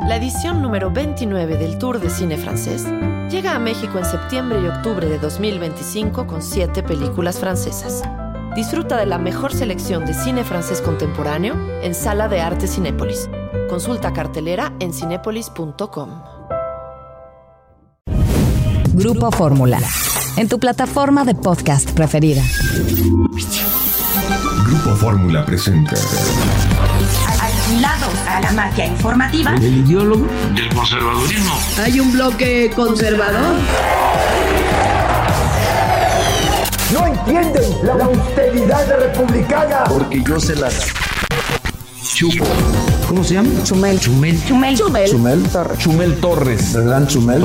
La edición número 29 del Tour de Cine Francés llega a México en septiembre y octubre de 2025 con 7 películas francesas. Disfruta de la mejor selección de cine francés contemporáneo en Sala de Arte Cinépolis. Consulta cartelera en cinépolis.com. Grupo Fórmula, en tu plataforma de podcast preferida. Grupo Fórmula presenta Aislados a la magia informativa. El ideólogo del conservadurismo. Hay un bloque conservador. No entienden la austeridad republicana. Porque yo se las chupo. ¿Cómo se llama? Chumel. Chumel Torres. ¿El gran Chumel?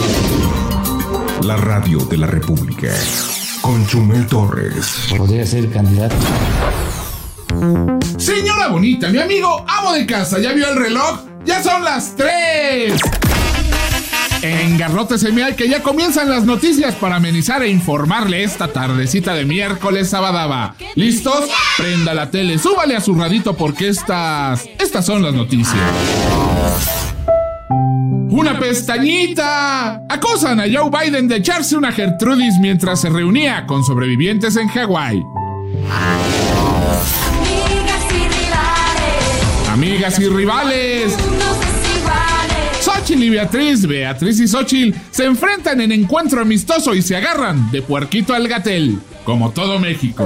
la radio de la República con Chumel Torres. Podría ser candidato. Señora bonita, mi amigo amo de casa, ¿ya vio el reloj? ¡Ya son las 3! Engarrótese, que ya comienzan las noticias para amenizar e informarle esta tardecita de miércoles sabadaba. ¿Listos? Prenda la tele, súbale a su radito porque estas son las noticias. ¡Una pestañita! Acusan a Joe Biden de echarse una Gertrudis mientras se reunía con sobrevivientes en Hawái. Amigas y rivales. Xóchitl y Beatriz y Xóchitl se enfrentan en encuentro amistoso y se agarran de puerquito al gatel, como todo México.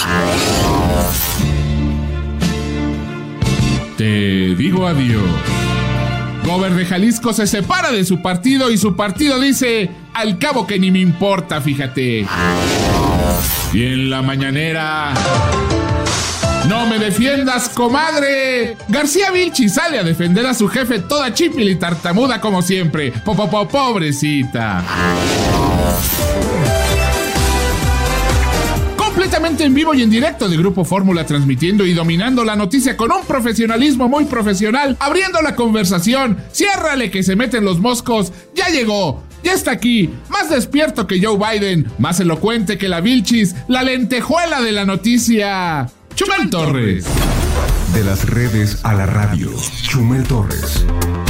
Te digo adiós. Gober de Jalisco se separa de su partido y su partido dice, al cabo que ni me importa, fíjate. Y en la mañanera... ¡No me defiendas, comadre! García Vilchis sale a defender a su jefe toda chípil y tartamuda como siempre. Pobrecita. Completamente en vivo y en directo de Grupo Fórmula, transmitiendo y dominando la noticia con un profesionalismo muy profesional, abriendo la conversación. ¡Ciérrale que se meten los moscos! ¡Ya llegó! ¡Ya está aquí! Más despierto que Joe Biden, más elocuente que la Vilchis, la lentejuela de la noticia... Chumel Torres. De las redes a la radio, Chumel Torres.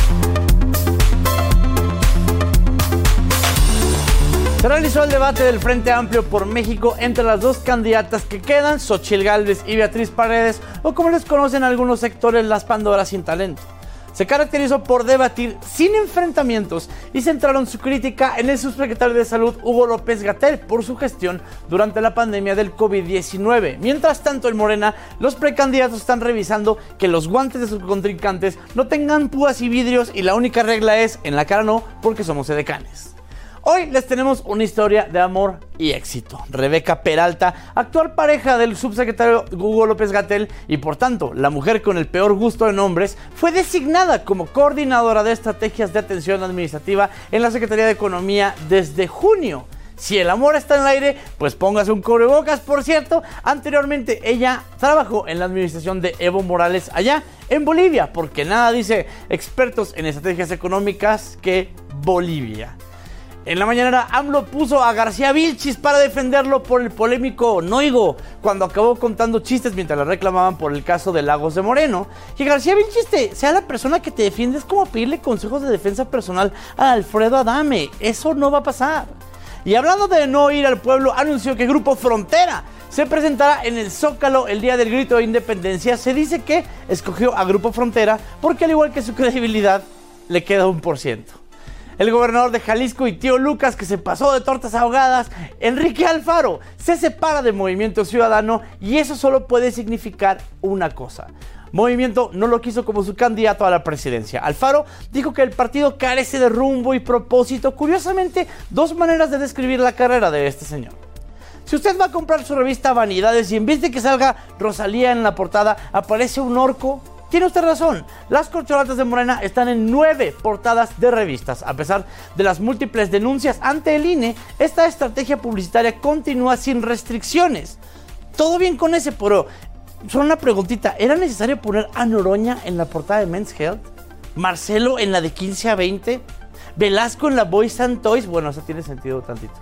Se realizó el debate del Frente Amplio por México entre las dos candidatas que quedan, Xóchitl Gálvez y Beatriz Paredes, o como les conocen algunos sectores, las Pandoras sin talento. Se caracterizó por debatir sin enfrentamientos y centraron su crítica en el subsecretario de Salud, Hugo López-Gatell, por su gestión durante la pandemia del COVID-19. Mientras tanto, en Morena, los precandidatos están revisando que los guantes de sus contrincantes no tengan púas y vidrios y la única regla es, en la cara no, porque somos edecanes. Hoy les tenemos una historia de amor y éxito. Rebeca Peralta, actual pareja del subsecretario Hugo López-Gatell y por tanto la mujer con el peor gusto en hombres, fue designada como coordinadora de estrategias de atención administrativa en la Secretaría de Economía desde junio. Si el amor está en el aire, pues póngase un cubrebocas. Por cierto, anteriormente ella trabajó en la administración de Evo Morales allá en Bolivia, porque nada dice expertos en estrategias económicas que Bolivia. En la mañana, AMLO puso a García Vilchis para defenderlo por el polémico Noigo, cuando acabó contando chistes mientras le reclamaban por el caso de Lagos de Moreno. Que García Vilchis sea la persona que te defiende es como pedirle consejos de defensa personal a Alfredo Adame. Eso no va a pasar. Y hablando de no ir al pueblo, anunció que Grupo Frontera se presentará en el Zócalo el día del grito de independencia. Se dice que escogió a Grupo Frontera porque al igual que su credibilidad, le queda 1%. El gobernador de Jalisco y tío Lucas, que se pasó de tortas ahogadas, Enrique Alfaro, se separa de Movimiento Ciudadano y eso solo puede significar una cosa. Movimiento no lo quiso como su candidato a la presidencia. Alfaro dijo que el partido carece de rumbo y propósito. Curiosamente, dos maneras de describir la carrera de este señor. Si usted va a comprar su revista Vanidades y en vez de que salga Rosalía en la portada, aparece un orco, tiene usted razón, las corcholatas de Morena están en 9 portadas de revistas. A pesar de las múltiples denuncias ante el INE, esta estrategia publicitaria continúa sin restricciones. Todo bien con ese, pero solo una preguntita, ¿era necesario poner a Noroña en la portada de Men's Health? ¿Marcelo en la de 15 a 20? ¿Velasco en la Boys and Toys? Bueno, eso tiene sentido tantito.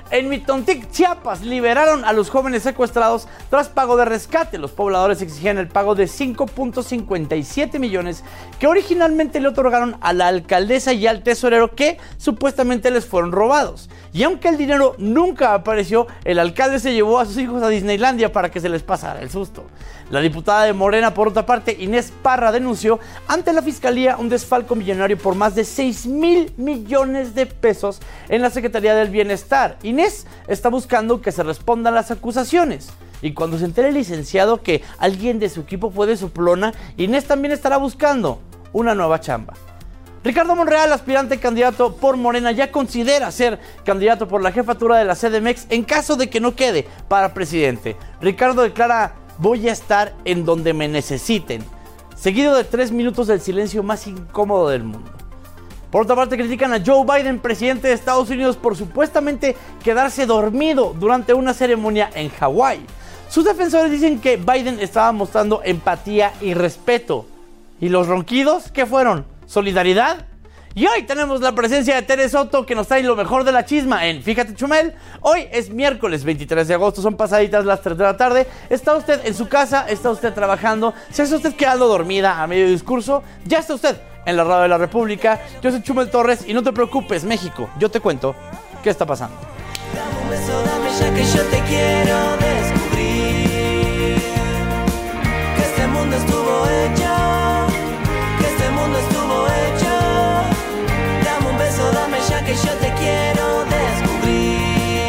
En Mitontic, Chiapas, liberaron a los jóvenes secuestrados tras pago de rescate. Los pobladores exigían el pago de 5.57 millones que originalmente le otorgaron a la alcaldesa y al tesorero, que supuestamente les fueron robados. Y aunque el dinero nunca apareció, el alcalde se llevó a sus hijos a Disneylandia para que se les pasara el susto. La diputada de Morena, por otra parte, Inés Parra, denunció ante la fiscalía un desfalco millonario por más de 6,000 millones de pesos en la Secretaría del Bienestar. Inés está buscando que se respondan las acusaciones. Y cuando se entere el licenciado que alguien de su equipo fue de su plona, Inés también estará buscando una nueva chamba. Ricardo Monreal, aspirante candidato por Morena, ya considera ser candidato por la jefatura de la CDMX en caso de que no quede para presidente. Ricardo declara: voy a estar en donde me necesiten, seguido de 3 minutos del silencio más incómodo del mundo. Por otra parte, critican a Joe Biden, presidente de Estados Unidos, por supuestamente quedarse dormido durante una ceremonia en Hawái. Sus defensores dicen que Biden estaba mostrando empatía y respeto. ¿Y los ronquidos qué fueron? ¿Solidaridad? Y hoy tenemos la presencia de Tere Soto, que nos trae lo mejor de la chisma en Fíjate Chumel. Hoy es miércoles 23 de agosto, son pasaditas las 3 de la tarde. ¿Está usted en su casa? ¿Está usted trabajando? ¿Se está usted quedando dormida a medio discurso? Ya está usted en la radio de la República. Yo soy Chumel Torres y no te preocupes, México, yo te cuento qué está pasando. Dame un beso, dame ya que yo te quiero descubrir. Que este mundo estuvo hecho, que este mundo estuvo hecho. Dame un beso, dame ya que yo te quiero descubrir.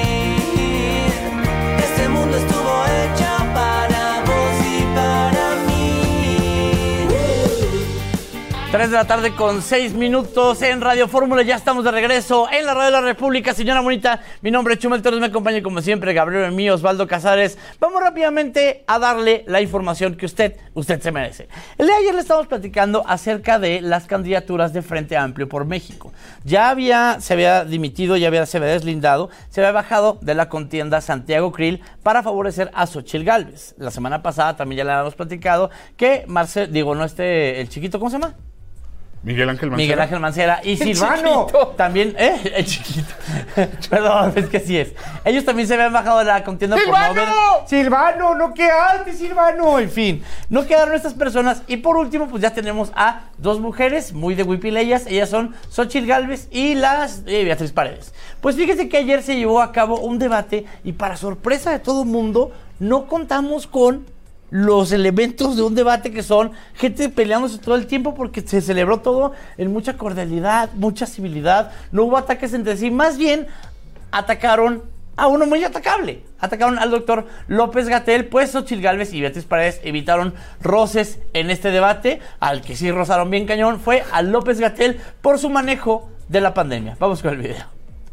Este mundo estuvo hecho para vos y para mí. 3 de la tarde con 6 minutos en Radio Fórmula. Ya estamos de regreso en la radio de la República. Señora bonita, mi nombre es Chumel Torres, me acompaña como siempre Gabriel Mío, Osvaldo Casares. Vamos rápidamente a darle la información que usted se merece. El día de ayer le estamos platicando acerca de las candidaturas de Frente Amplio por México. Se había dimitido, se había deslindado, se había bajado de la contienda Santiago Krill para favorecer a Xochitl Gálvez. La semana pasada también ya le habíamos platicado que el chiquito, ¿cómo se llama? Miguel Ángel Mancera y Silvano también, el chiquito. Perdón, es que sí es. Ellos también se habían bajado de la contienda por no ver. ¡Silvano! ¡No quedaste, Silvano! En fin, no quedaron estas personas. Y por último, pues ya tenemos a 2 mujeres muy de huipileyas. Ellas son Xochitl Gálvez y Beatriz Paredes. Pues fíjese que ayer se llevó a cabo un debate y, para sorpresa de todo el mundo, no contamos con los elementos de un debate, que son gente peleándose todo el tiempo, porque se celebró todo en mucha cordialidad, mucha civilidad. No hubo ataques entre sí, más bien atacaron a uno muy atacable. Atacaron al doctor López-Gatell. Pues Xochitl Gálvez y Beatriz Paredes evitaron roces en este debate. Al que sí rozaron bien cañón fue a López-Gatell por su manejo de la pandemia. Vamos con el video.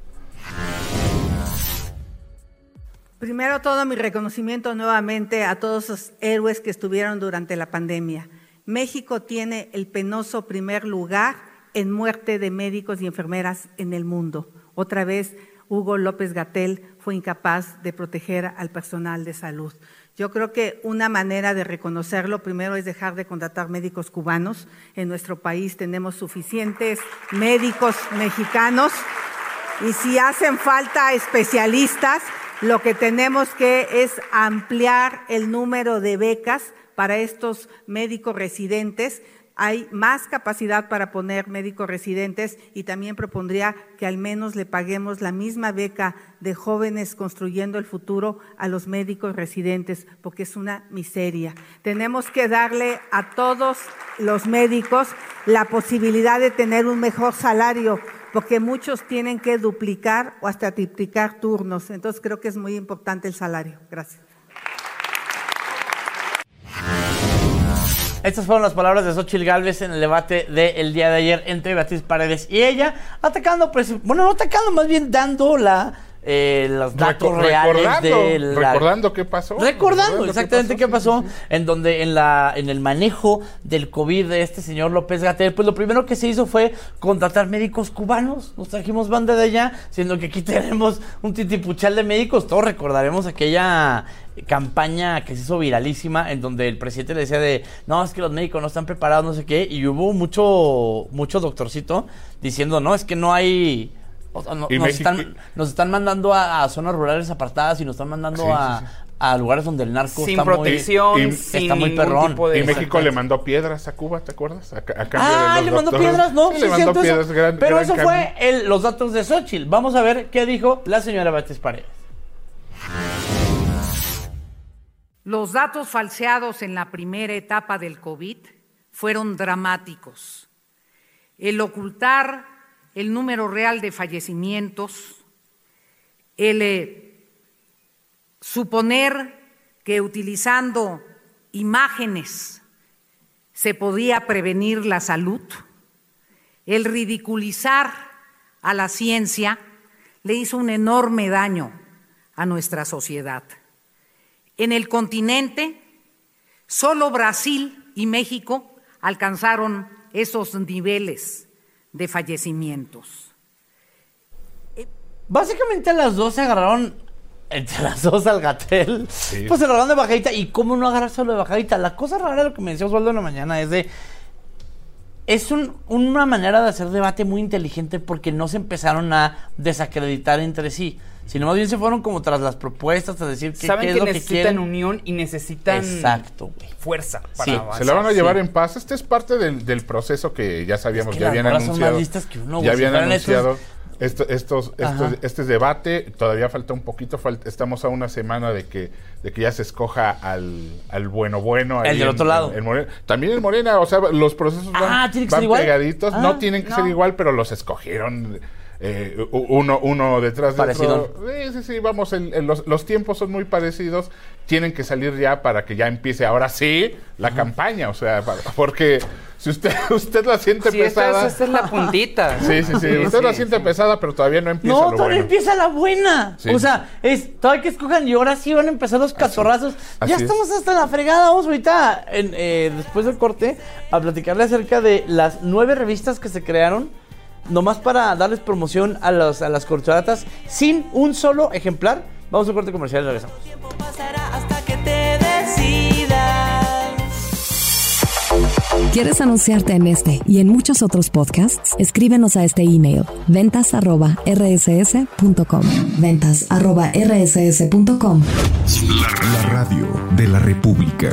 Primero todo, mi reconocimiento nuevamente a todos los héroes que estuvieron durante la pandemia. México tiene el penoso primer lugar en muerte de médicos y enfermeras en el mundo. Otra vez, Hugo López-Gatell fue incapaz de proteger al personal de salud. Yo creo que una manera de reconocerlo primero es dejar de contratar médicos cubanos. En nuestro país tenemos suficientes médicos mexicanos, y si hacen falta especialistas, lo que tenemos que es ampliar el número de becas para estos médicos residentes. Hay más capacidad para poner médicos residentes, y también propondría que al menos le paguemos la misma beca de Jóvenes Construyendo el Futuro a los médicos residentes, porque es una miseria. Tenemos que darle a todos los médicos la posibilidad de tener un mejor salario, porque muchos tienen que duplicar o hasta triplicar turnos. Entonces creo que es muy importante el salario. Gracias. Estas fueron las palabras de Xochitl Gálvez en el debate del día de ayer entre Beatriz Paredes y ella, atacando, no atacando, más bien dando los datos reales de la... Recordando qué pasó. Recordando exactamente qué pasó, en donde en el manejo del COVID de este señor López-Gatell, pues lo primero que se hizo fue contratar médicos cubanos. Nos trajimos banda de allá, siendo que aquí tenemos un titipuchal de médicos. Todos recordaremos aquella campaña que se hizo viralísima, en donde el presidente le decía no, es que los médicos no están preparados, no sé qué, y hubo mucho doctorcito diciendo, no, es que no hay Nos están mandando a zonas rurales apartadas y nos están mandando a lugares donde el narco sin está protección, está muy perrón. Tipo de... Y México le mandó piedras a Cuba, ¿te acuerdas? A cambio de los le mandó doctores. piedras, ¿no? Sí, le mandó piedras. Pero eso fue los datos de Xóchitl. Vamos a ver qué dijo la señora Beatriz Paredes. Los datos falseados en la primera etapa del COVID fueron dramáticos. El ocultar el número real de fallecimientos, el suponer que utilizando imágenes se podía prevenir la salud, el ridiculizar a la ciencia le hizo un enorme daño a nuestra sociedad. En el continente, solo Brasil y México alcanzaron esos niveles de fallecimientos. Básicamente las dos se agarraron, entre las dos al Gatell, pues se agarraron de bajadita. ¿Y cómo no agarrárselo de bajadita? La cosa rara de lo que me decía Osvaldo en la mañana es una manera de hacer debate muy inteligente porque no se empezaron a desacreditar entre sí, sino más bien se fueron como tras las propuestas a decir qué es lo que quieren. Necesitan unión y necesitan fuerza para avanzar. Se la van a llevar en paz. Este es parte del proceso que ya sabíamos, ya habían anunciado. Ya habían anunciado este debate. Todavía falta un poquito, estamos a una semana de que ya se escoja al bueno. El del otro lado. También en Morena, o sea, los procesos van pegaditos. No tienen que ser igual, pero los escogieron uno detrás de otro. Sí, vamos, los tiempos son muy parecidos. Tienen que salir ya para que ya empiece ahora sí la campaña, o sea, porque si usted la siente pesada. Esta es la puntita. Sí, usted la siente pesada, pero todavía no empieza lo todavía bueno. Empieza la buena. Sí. O sea, todavía que escojan y ahora sí van a empezar los catorrazos. Ya estamos hasta la fregada. Vamos ahorita, después del corte, a platicarle acerca de las 9 revistas que se crearon nomás para darles promoción a las corcholatas sin un solo ejemplar. Vamos a un corte comercial y regresamos. Tiempo pasará hasta que te decidas. ¿Quieres anunciarte en este y en muchos otros podcasts? Escríbenos a este email: ventas@rss.com. ventas@rss.com. La radio de la República.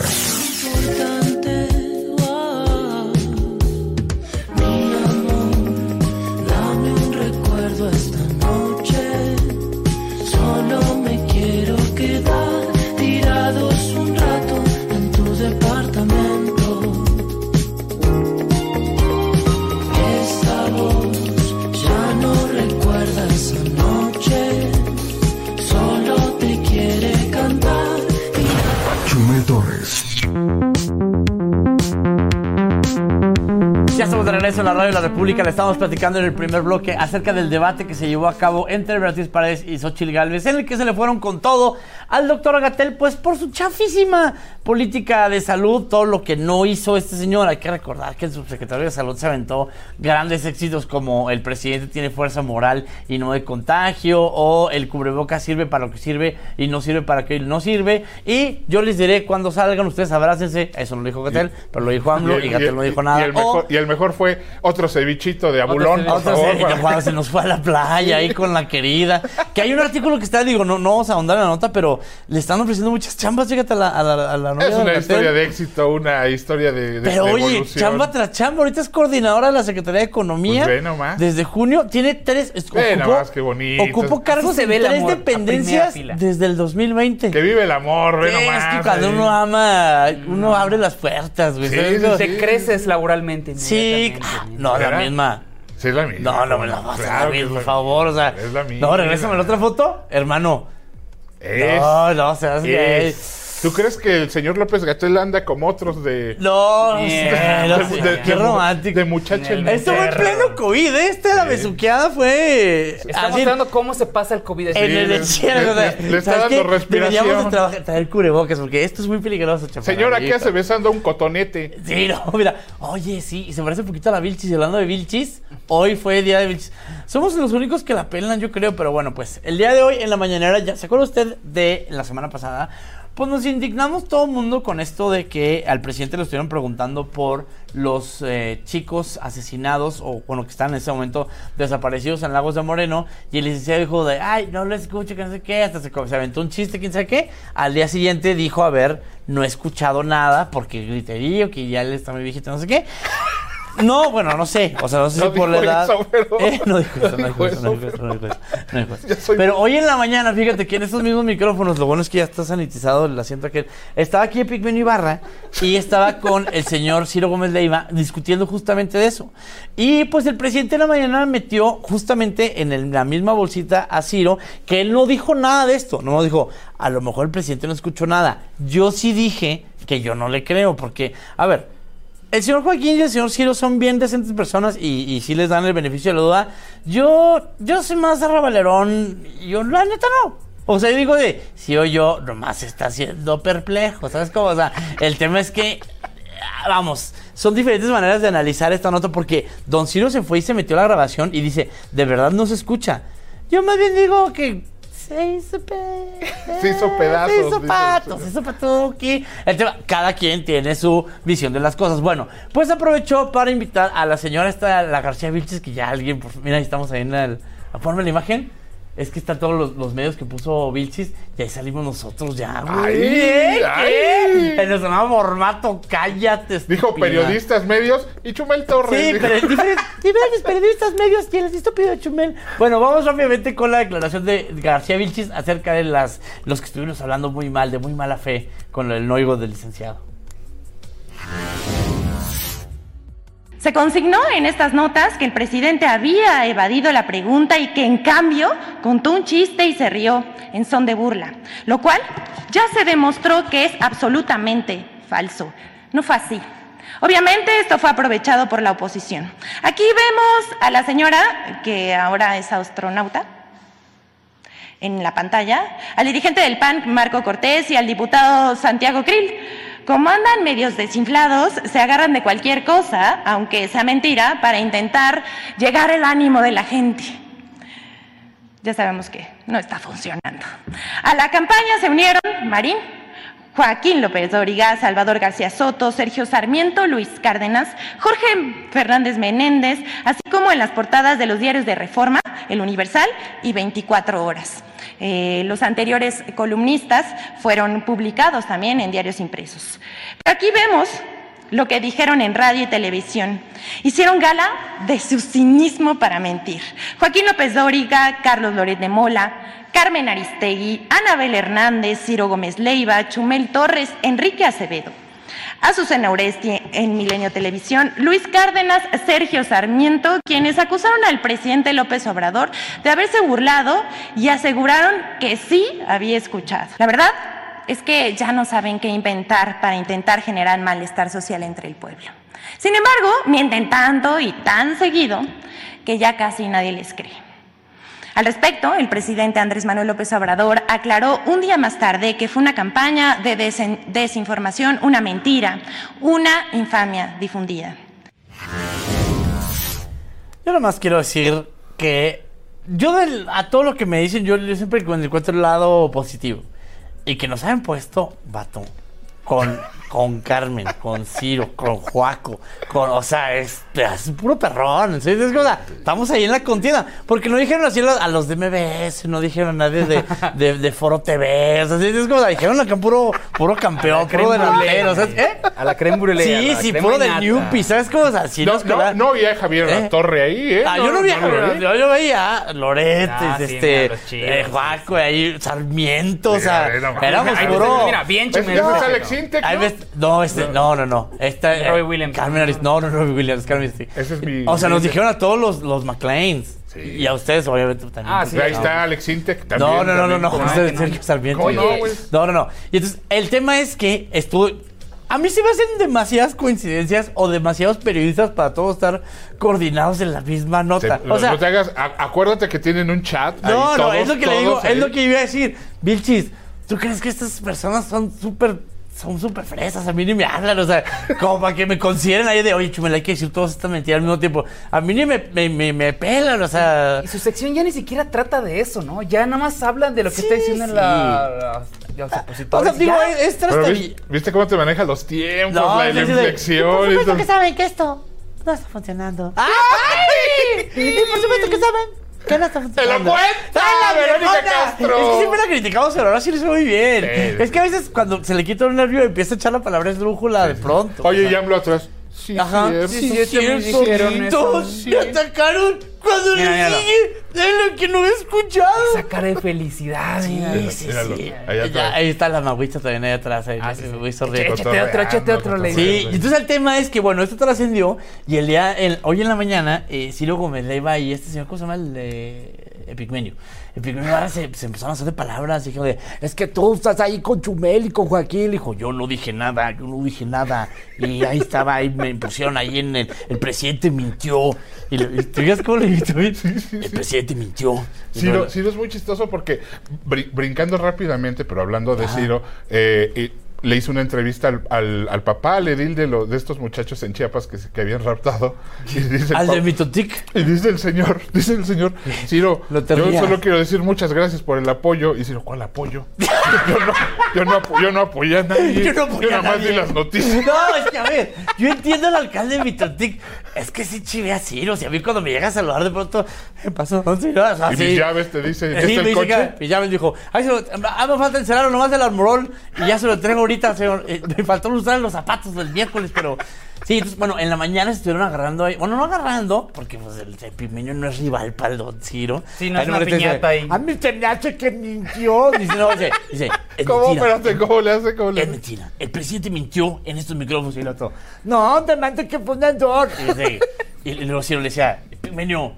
Ya estamos de regreso en la radio de la República. Le estamos platicando en el primer bloque acerca del debate que se llevó a cabo entre Beatriz Paredes y Xóchitl Gálvez, en el que se le fueron con todo al doctor Gatell, pues por su chafísima política de salud, todo lo que no hizo este señor. Hay que recordar que el subsecretario de Salud se aventó grandes éxitos como el presidente tiene fuerza moral y no de contagio, o el cubrebocas sirve para lo que sirve y no sirve para que no sirve. Y yo les diré cuando salgan, ustedes abrácense. Eso no lo dijo Gatell, pero lo dijo AMLO y Gatell no dijo nada. Y el mejor fue otro cevichito de abulón. Cuando se nos fue a la playa ahí con la querida. Que hay un artículo que está, no vamos a ahondar en la nota, pero le están ofreciendo muchas chambas, fíjate, a la novia. Es una historia de éxito, una historia de pero de oye, evolución. Chamba tras chamba. Ahorita es coordinadora de la Secretaría de Economía. Pues ve nomás. Desde junio tiene 3. Ve nomás, qué bonito. Ocupó cargos en 3 dependencias desde el 2020. Que vive el amor, ve nomás. Es que cuando uno ama, uno abre las puertas, güey. Te creces laboralmente. Sí, no, la misma. Sí, es la misma. No me la vas a ver, por favor. O sea, es la misma. No, regrésame la otra foto, hermano. No, seas gay. ¿Tú crees que el señor López-Gatell anda como otros de... No, qué romántico. De muchacha en esto fue en pleno COVID, la besuqueada fue... Está mostrando cómo se pasa el COVID. En el encierro. Le está dando respiración. Deberíamos de traer cubrebocas, porque esto es muy peligroso, chaval. Señora, ¿qué hace besando a un cotonete? Sí, no, mira. Oye, sí, y se parece un poquito a la Vilchis. Y hablando de Vilchis, hoy fue día de Vilchis. Somos los únicos que la pelan, yo creo, pero bueno, pues el día de hoy, en la mañanera, ya ¿se acuerda usted de la semana pasada? Pues nos indignamos todo el mundo con esto de que al presidente le estuvieron preguntando por los chicos asesinados, o bueno, que están en ese momento desaparecidos en Lagos de Moreno, y el licenciado dijo de, ay, no lo escucho, que no sé qué, hasta se aventó un chiste, quién sabe qué. Al día siguiente dijo haber no escuchado nada, porque griterío, que ya él está muy viejito, no sé qué. No, bueno, no sé, o sea, no sé si por la edad. No dijo eso. Pero hoy en la mañana, fíjate que en estos mismos micrófonos, lo bueno es que ya está sanitizado el asiento aquel. Estaba aquí Epigmenio Ibarra y estaba con el señor Ciro Gómez Leiva discutiendo justamente de eso. Y pues el presidente en la mañana metió justamente en la misma bolsita a Ciro que él no dijo nada de esto. No dijo, a lo mejor el presidente no escuchó nada. Yo sí dije que yo no le creo, porque, a ver, el señor Joaquín y el señor Ciro son bien decentes personas y sí les dan el beneficio de la duda. Yo soy más arrabalerón. Yo, la neta, no. O sea, yo digo si o yo nomás está siendo perplejo, ¿sabes cómo? O sea, el tema es que, vamos, son diferentes maneras de analizar esta nota, porque don Ciro se fue y se metió a la grabación y dice, de verdad no se escucha. Yo más bien digo que se hizo pedazos. Se hizo patos, se hizo patuqui. El tema, cada quien tiene su visión de las cosas. Bueno, pues aprovechó para invitar a la señora la García Vilchis, que ya alguien, mira, ahí estamos ahí ponme la imagen. Es que están todos los medios que puso Vilchis y ahí salimos nosotros ya, güey. ¿Qué? En nuestro nuevo formato, cállate. Dijo estúpida. Periodistas, medios y Chumel Torres. Sí, pero diferentes periodistas, medios y el estúpido de Chumel. Bueno, vamos rápidamente con la declaración de García Vilchis acerca de los que estuvimos hablando muy mal, de muy mala fe, con el noigo del licenciado. Se consignó en estas notas que el presidente había evadido la pregunta y que en cambio contó un chiste y se rió en son de burla, lo cual ya se demostró que es absolutamente falso. No fue así. Obviamente esto fue aprovechado por la oposición. Aquí vemos a la señora, que ahora es astronauta, en la pantalla, al dirigente del PAN, Marco Cortés, y al diputado Santiago Krill. Como andan medios desinflados, se agarran de cualquier cosa, aunque sea mentira, para intentar llegar al ánimo de la gente. Ya sabemos que no está funcionando. A la campaña se unieron Marín, Joaquín López Dóriga, Salvador García Soto, Sergio Sarmiento, Luis Cárdenas, Jorge Fernández Menéndez, así como en las portadas de los diarios de Reforma, El Universal y 24 Horas. Los anteriores columnistas fueron publicados también en diarios impresos. Pero aquí vemos lo que dijeron en radio y televisión. Hicieron gala de su cinismo para mentir. Joaquín López Dóriga, Carlos Loret de Mola, Carmen Aristegui, Anabel Hernández, Ciro Gómez Leiva, Chumel Torres, Enrique Acevedo, Azucena Oresti en Milenio Televisión, Luis Cárdenas, Sergio Sarmiento, quienes acusaron al presidente López Obrador de haberse burlado y aseguraron que sí había escuchado. La verdad es que ya no saben qué inventar para intentar generar malestar social entre el pueblo. Sin embargo, mienten tanto y tan seguido que ya casi nadie les cree. Al respecto, el presidente Andrés Manuel López Obrador aclaró un día más tarde que fue una campaña de desinformación, una mentira, una infamia difundida. Yo nomás quiero decir que a todo lo que me dicen, yo siempre encuentro el lado positivo. Y que nos hayan puesto, vato, con Carmen, con Ciro, con Joaco, o sea, es puro perrón. ¿Sí? Es cosa, estamos ahí en la contienda. Porque no dijeron así a los de MBS, no dijeron a nadie de Foro TV. O sea, es cosa, dijeron acá puro campeón, puro delantero. ¿Sabes qué? A la creme brûlée. Sí, puro del Newpie, ¿sabes cómo? O sea, si no vi a Javier La Torre ahí, ¿eh? Yo no vi a Javier. Yo veía a Loret, Joaco, ahí, Sarmiento, o sea, éramos puro. Mira, bien Chumel. ¿Es Alex Intec, no? No. Robbie Williams. Carmen Aristegui. No, Robbie Williams, Carmen Aristegui. Ese es mi. O sea, nos dijeron a todos los McLeans. Sí. Y a ustedes, obviamente, también. Sí, ahí está Alex Intec también. No. Ustedes, Sergio Sarmiento. No. Y entonces, el tema es que a mí se me hacen demasiadas coincidencias o demasiados periodistas para todos estar coordinados en la misma nota. O sea, no te hagas. Acuérdate que tienen un chat. No, es lo que le digo, es lo que iba a decir. Vilchis, ¿tú crees que estas personas son súper fresas? A mí ni me hablan, o sea, como para que me consideren ahí de, oye, Chumel, hay que decir todas estas mentiras al mismo tiempo. A mí ni me pelan, o sea. Y su sección ya ni siquiera trata de eso, ¿no? Ya nada más hablan de lo que está diciendo en la los opositores. O sea, digo, es ¿Viste cómo te maneja los tiempos, la inflexión? Por supuesto que saben que esto no está funcionando. ¡Ay! Y por supuesto que saben que no está funcionando. ¡Te lo cuenta, Verónica Castro! Es que siempre la criticamos, pero ahora sí lo hizo muy bien. Sí. Es que a veces cuando se le quita un nervio empieza a echar la palabra esdrújula de pronto. Oye, y AMLO atrás. Sí, ajá. sí, Es cierto. Me atacaron cuando le dije de lo que no he escuchado. Esa cara de felicidad. Sí. Ahí está la maguita también ahí atrás. Muy sonriendo. Échate otro. Sí, y entonces el tema es que, bueno, esto trascendió y hoy en la mañana, Ciro Gómez Leiva y este señor, ¿cómo se llama? Epigmenio ahora se empezaron a hacer de palabras. Dijo es que tú estás ahí con Chumel y con Joaquín. Dijo, yo no dije nada. Y ahí estaba, ahí me pusieron ahí en el presidente mintió. Y ¿te fijas cómo le gritó? El presidente mintió. Ciro es muy chistoso porque, brincando rápidamente, pero hablando de Ciro, le hizo una entrevista al papá, al edil de estos muchachos en Chiapas que habían raptado. Y dice ¿al de Mitotic? Y dice el señor, Ciro, yo solo quiero decir muchas gracias por el apoyo. Y Ciro, ¿cuál apoyo? yo no apoyé a nadie. Yo nada más di las noticias. No, es que a ver, yo entiendo al alcalde de Mitotic. Es que sí chivé a Ciro. Si a mí cuando me llega a saludar de pronto, ¿qué pasó? Ciro, y mis llaves te dice, ¿ya está el coche? Mis llaves dijo, me falta encerrarlo nomás del armorol y ya se lo entrego ahorita, señor. Me faltó usar los zapatos del miércoles, pero sí, entonces, bueno, en la mañana se estuvieron agarrando ahí. Bueno, no agarrando, porque pues el Epigmenio no es rival para el don Ciro. Sí, no es una piñata ahí. A mí se me hace que mintió. Dice, es ¿cómo? mentira. Espérate, ¿cómo le hace? Es mentira. El presidente mintió en estos micrófonos y el otro. No, te mando que fue un error. Y luego Ciro le decía, Epigmenio.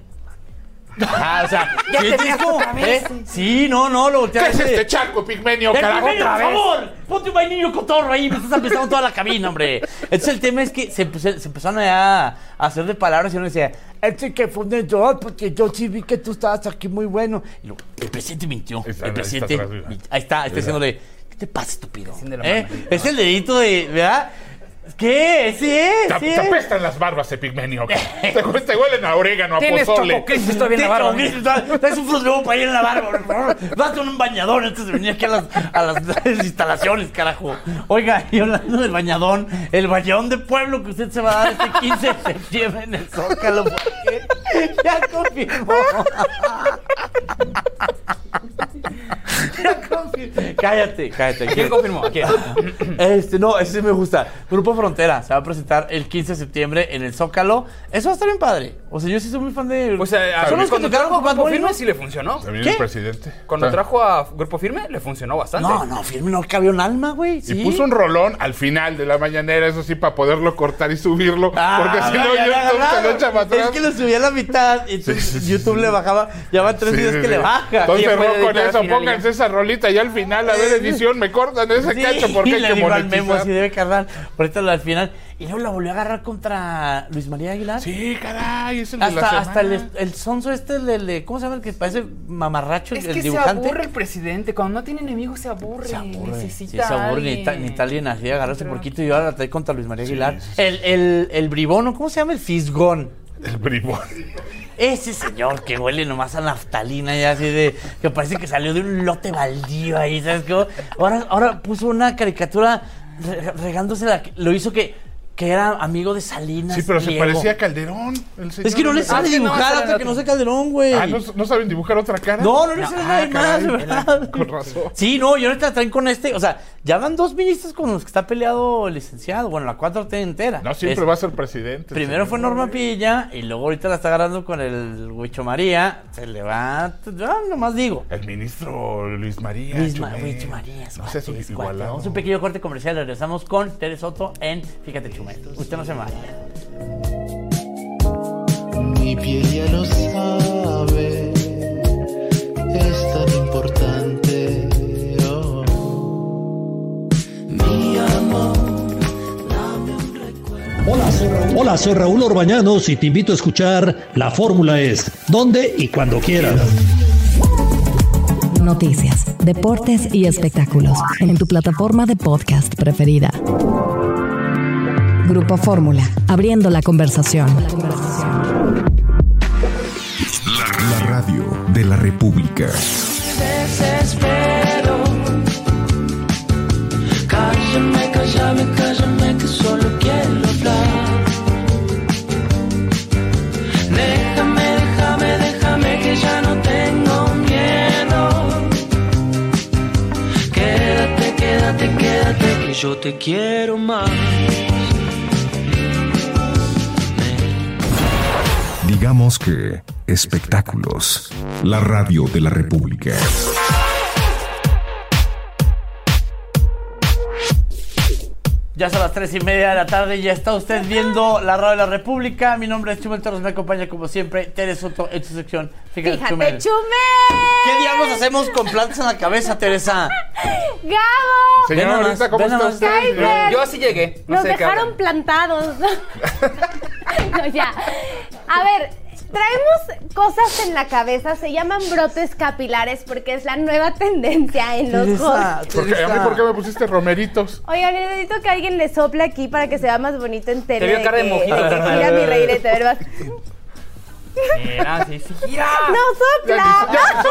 O sea, ya te veas otra vez. Sí, no, lo volteaba. ¿Qué es este charco, Epigmenio, carajo? Por favor, ponte un vainillo cotorro ahí, me estás empezando toda la cabina, hombre. Entonces el tema es que se empezaron a hacer de palabras y uno decía, que fue un error, porque yo sí vi que tú estabas aquí muy bueno. Y luego, el presidente mintió. El presidente, ahí está diciéndole, ¿qué te pasa, estúpido? Es el dedito de, ¿verdad? ¿Qué? Sí. Te apestan las barbas, Epigmenio. Te huelen a orégano, a pozole. Tienes todavía en la barba. Traes un flosglobo para ir en la barba. Vas con un bañador antes de venir aquí a las instalaciones, carajo. Oiga, y hablando del bañadón, el bañadón de pueblo que usted se va a dar este 15 de septiembre en el Zócalo, porque ya confirmó. Cállate. ¿Quién confirmó? ¿Quién? No, ese sí me gusta. Grupo Frontera se va a presentar el 15 de septiembre en el Zócalo. Eso va a estar bien padre. O sea, yo sí soy muy fan de... O sea, cuando trajo a Grupo Firme sí le funcionó. También el presidente. Cuando trajo a Grupo Firme le funcionó bastante. No, Firme no cabía un alma, güey. ¿Sí? Y puso un rolón al final de la mañanera, eso sí, para poderlo cortar y subirlo. Porque si no, YouTube se lo echa para atrás. Es que lo subía a la mitad y YouTube le bajaba. Ya van 3 días que le baja. Entonces cerró con eso. Pónganse esa rolita y al final, a ver, edición, me cortan ese cacho porque hay que monetizar. Al Memo así debe cargar. Ahorita al final. Y luego la volvió a agarrar contra Luis María Aguilar. Sí, caray, es el de la semana. Hasta el sonso el ¿cómo se llama? El que parece mamarracho, es el que dibujante. Se aburre el presidente. Cuando no tiene enemigos se aburre. Necesita se aburre. Necesita alguien así de agarrarse porquito y ahora la trae contra Luis María Aguilar. Sí. El bribón, ¿cómo se llama? El fisgón. El bribón. Ese señor que huele nomás a naftalina ya así de... Que parece que salió de un lote baldío ahí, ¿sabes qué? Ahora puso una caricatura regándose lo hizo que era amigo de Salinas. Sí, pero se parecía a Calderón, el señor. Es que no le sabe dibujar hasta que no sea Calderón, güey. ¿No saben dibujar otra cara? No le saben nada más, ¿verdad? Con razón. Sí, no, y ahorita la traen con o sea, ya van 2 ministros con los que está peleado el licenciado. Bueno, la 4T entera. No, siempre va a ser presidente. Primero fue Norma Pilla y luego ahorita la está agarrando con el Huicho María. Se le va, yo nomás digo. El ministro Luis María. Huicho María. No sé, eso igualado. Vamos a un pequeño corte comercial. Regresamos con Tere Soto en Fíjate Chumel. Usted no se vaya. Mi piel ya lo sabe, es tan importante. Mi amor, dame un recuerdo. Hola, soy Raúl Orbañanos y te invito a escuchar La Fórmula Es, donde y cuando quieras. Noticias, deportes y espectáculos en tu plataforma de podcast preferida. Grupo Fórmula, abriendo la conversación. La radio de la República. Desespero Cállame, cállame, cállame, que solo quiero hablar. Déjame, déjame, déjame, que ya no tengo miedo. Quédate, quédate, quédate, que yo te quiero más. Digamos que espectáculos. La radio de la República. Ya son las 3:30 de la tarde y ya está usted viendo la radio de la República. Mi nombre es Chumel Torres, me acompaña como siempre Tere Soto en su sección. Fíjate, Chumel. ¿Qué diablos hacemos con plantas en la cabeza, Teresa? ¡Gabo! Señora Marisa, ¿cómo está usted? Yo así llegué. Nos dejaron plantados. No, ya. A ver, traemos cosas en la cabeza, se llaman brotes capilares porque es la nueva tendencia en los jóvenes. ¿A mí por qué me pusiste romeritos? Oigan, necesito que alguien le sople aquí para que se vea más bonito en tele. Te vio cara de mojito. Mira mi reirete, ¿verdad? Mira, sí, gira. ¡No sopla!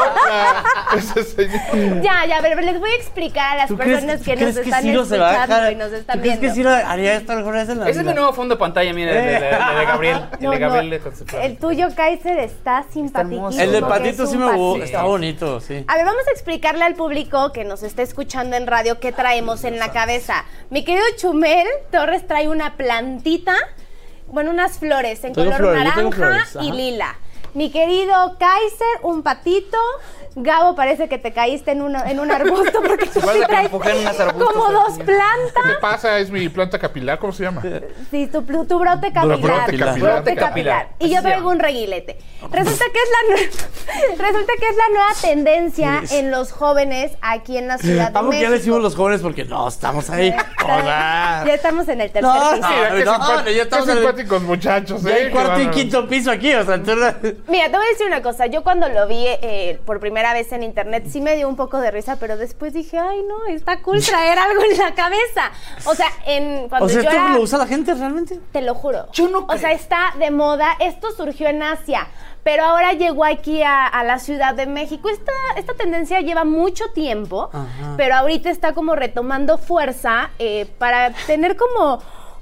Ya, a ver, les voy a explicar a las personas que nos están escuchando y nos están viendo. ¿Crees que Ciro haría esto mejor en la vida? Ese es mi nuevo fondo de pantalla, mira, el de Gabriel. El de Gabriel de Concepción. El tuyo, Kaiser, está simpaticísimo. El de Patito sí me gusta, está bonito, sí. A ver, vamos a explicarle al público que nos está escuchando en radio qué traemos en la cabeza. Mi querido Chumel Torres trae una plantita, bueno, unas flores en color naranja y lila. Mi querido Kaiser, un patito. Gabo, parece que te caíste en un arbusto porque tú sí traes como dos plantas. ¿Qué te pasa? Es mi planta capilar, ¿cómo se llama? Sí, tu brote capilar. Brote capilar. Y yo traigo un reguilete. Resulta que es la nueva tendencia en los jóvenes aquí en la Ciudad de México. Ya decimos los jóvenes porque no, estamos ahí. Ya estamos en el tercer piso. Qué simpáticos muchachos, ya hay cuarto y quinto piso aquí, o sea, Mira, te voy a decir una cosa. Yo cuando lo vi por primera vez en internet sí me dio un poco de risa, pero después dije, ay no, está cool traer algo en la cabeza. O sea, cuando yo ¿esto lo usa la gente realmente? Te lo juro. Yo no creo. O sea, está de moda. Esto surgió en Asia, pero ahora llegó aquí a la Ciudad de México. Esta tendencia lleva mucho tiempo, pero ahorita está como retomando fuerza para tener como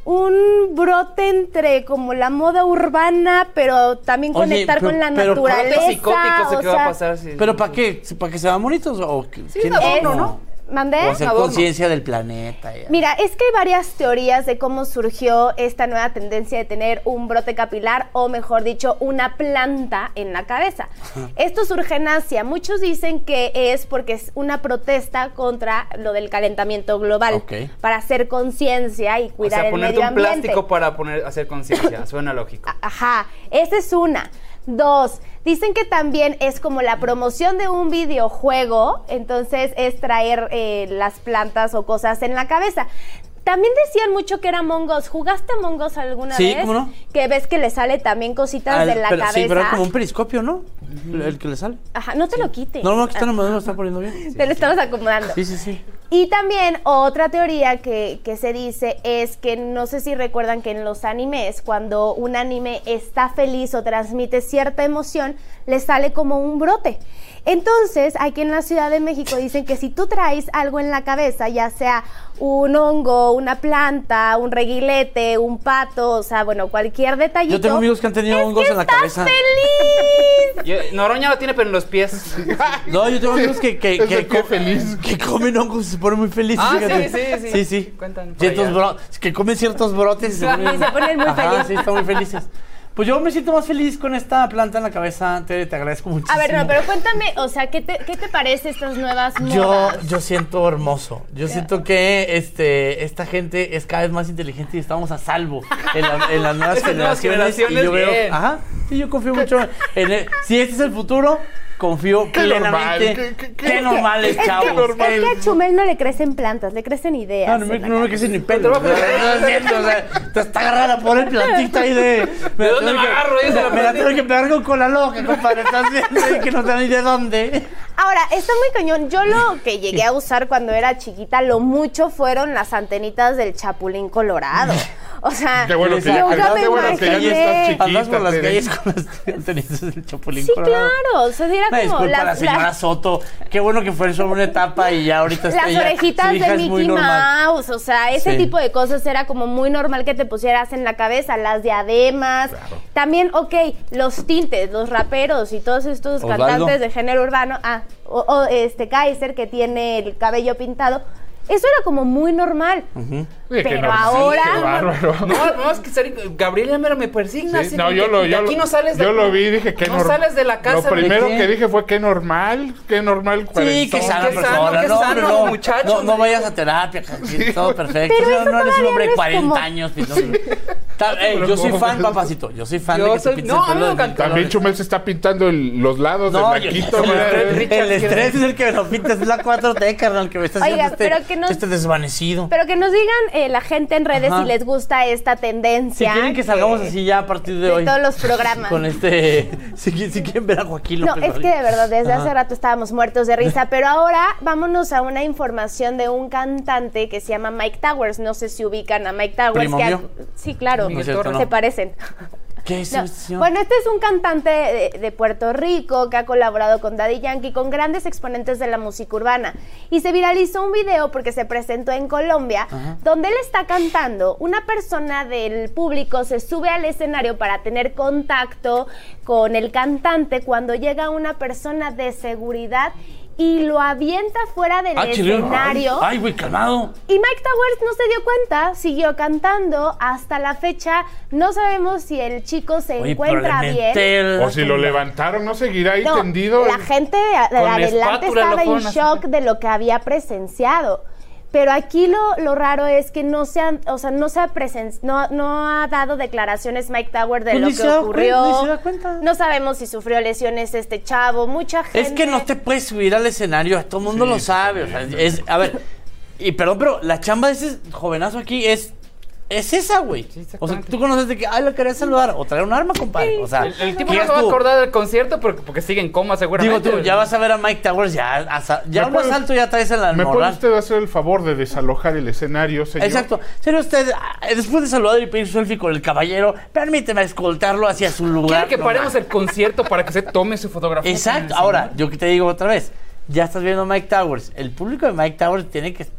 un brote entre como la moda urbana, pero también conectar con la naturaleza. Psicótico, ¿qué va a pasar? ¿Pero para qué? ¿Para que se vean bonitos? ¿O sí, ¿no? ¿Mandé? O hacer conciencia del planeta. Ya. Mira, es que hay varias teorías de cómo surgió esta nueva tendencia de tener un brote capilar, o mejor dicho, una planta en la cabeza. Esto surge en Asia. Muchos dicen que es porque es una protesta contra lo del calentamiento global, para hacer conciencia y cuidar el medio ambiente. O sea, ponerte un plástico para hacer conciencia, suena lógico. Ajá, esa es una. 2, dicen que también es como la promoción de un videojuego, entonces es traer las plantas o cosas en la cabeza. También decían mucho que era Among Us. ¿Jugaste Among Us alguna vez? Sí, ¿cómo no? Que ves que le sale también cositas de la cabeza. Sí, pero como un periscopio, ¿no? El que le sale. Ajá, no te lo quites. No, aquí me lo está poniendo bien. Te lo estamos acomodando. Sí. Y también otra teoría que se dice es que, no sé si recuerdan que en los animes, cuando un anime está feliz o transmite cierta emoción, le sale como un brote. Entonces, aquí en la Ciudad de México dicen que si tú traes algo en la cabeza, ya sea un hongo, una planta, un reguilete, un pato, o sea, bueno, cualquier detallito. Yo tengo amigos que han tenido hongos en la cabeza. ¡Feliz! Noroña lo tiene, pero en los pies. No, yo tengo amigos que comen hongos y se ponen muy felices. Sí. Cuentan. Que comen ciertos brotes y se ponen muy felices. Sí, están muy felices. Pues yo me siento más feliz con esta planta en la cabeza, te agradezco muchísimo. A ver, no, pero cuéntame, o sea, ¿qué te parece estas nuevas modas? Yo siento hermoso. Yo siento que esta gente es cada vez más inteligente y estamos a salvo en las nuevas generaciones. Y yo veo, sí, yo confío mucho en si este es el futuro, confío plenamente. Qué normal es, chavos. Es que a Chumel no le crecen plantas, le crecen ideas. No me crecen ni pelo. Te está agarrada por el plantita ahí de dónde me agarro? Me la tengo que pegar con cola loca, compadre. Estás viendo que no sé ni de dónde. Ahora, está muy cañón. Yo lo que llegué a usar cuando era chiquita, lo mucho fueron las antenitas del Chapulín Colorado. O sea, qué bueno que ya estás chiquita. Andas por las calles con las tenistas del Chapulín Sí, Colorado. claro. O sea, era como disculpa, la señora Soto. Qué bueno que fue solo una etapa y ya ahorita está las orejitas de Mickey Mouse. O sea, ese tipo de cosas era como muy normal que te pusieras en la cabeza. Las diademas. Claro. También, los tintes, los raperos y todos estos cantantes de género urbano. Kaiser, que tiene el cabello pintado. Eso era como muy normal. Pero ahora... No, es que Gabriela me persigna. Sí, no, yo lo vi, dije que no sales de la casa. Lo primero que dije fue que normal. Sí, que sana persona. No, muchacho. No vayas a terapia, todo perfecto. Pero no eres un hombre de 40 años. Yo soy fan, papacito. Yo soy fan de que se pintes el pelo. También Chumel se está pintando los lados de blanquito. El estrés es el que me lo pintas. Es la 4T, carnal, que me está haciendo este desvanecido. Pero que nos digan la gente en redes si les gusta esta tendencia. Si quieren que salgamos así ya a partir de hoy. De todos los programas. Con si quieren ver a Joaquín López. No, es que de verdad, desde hace rato estábamos muertos de risa. Pero ahora vámonos a una información de un cantante que se llama Mike Towers. No sé si ubican a Mike Towers. ¿Primo mío? Sí, claro. Se parecen. ¿Qué es eso? Bueno, este es un cantante de Puerto Rico que ha colaborado con Daddy Yankee, con grandes exponentes de la música urbana. Y se viralizó un video porque se presentó en Colombia, donde él está cantando. Una persona del público se sube al escenario para tener contacto con el cantante cuando llega una persona de seguridad y lo avienta fuera del escenario. Ay, güey, calmado. Y Mike Towers no se dio cuenta, siguió cantando. Hasta la fecha no sabemos si el chico se encuentra bien. O si lo levantaron, ¿no seguirá ahí tendido? La gente de adelante estaba en shock de lo que había presenciado. Pero aquí lo raro es que no ha dado declaraciones Mike Towers de lo que ocurrió. No sabemos si sufrió lesiones este chavo, mucha gente. Es que no te puedes subir al escenario, todo el mundo lo sabe. O sea, a ver, y perdón, pero la chamba de ese jovenazo aquí es esa, güey. Sí, o sea, tú conoces de que, lo querías saludar o traer un arma, compadre. O sea, el tipo no se va a acordar del concierto porque sigue en coma seguramente. Digo, tú ya vas a ver a Mike Towers, ya un asalto ya traes en la ¿Me puede usted hacer el favor de desalojar el escenario, señor? Exacto. Señor, usted, después de saludar y pedir selfie con el caballero, permíteme escoltarlo hacia su lugar. ¿Quiere que paremos el concierto para que se tome su fotografía? Exacto. Ahora, yo que te digo otra vez, ya estás viendo a Mike Towers. El público de Mike Towers tiene que...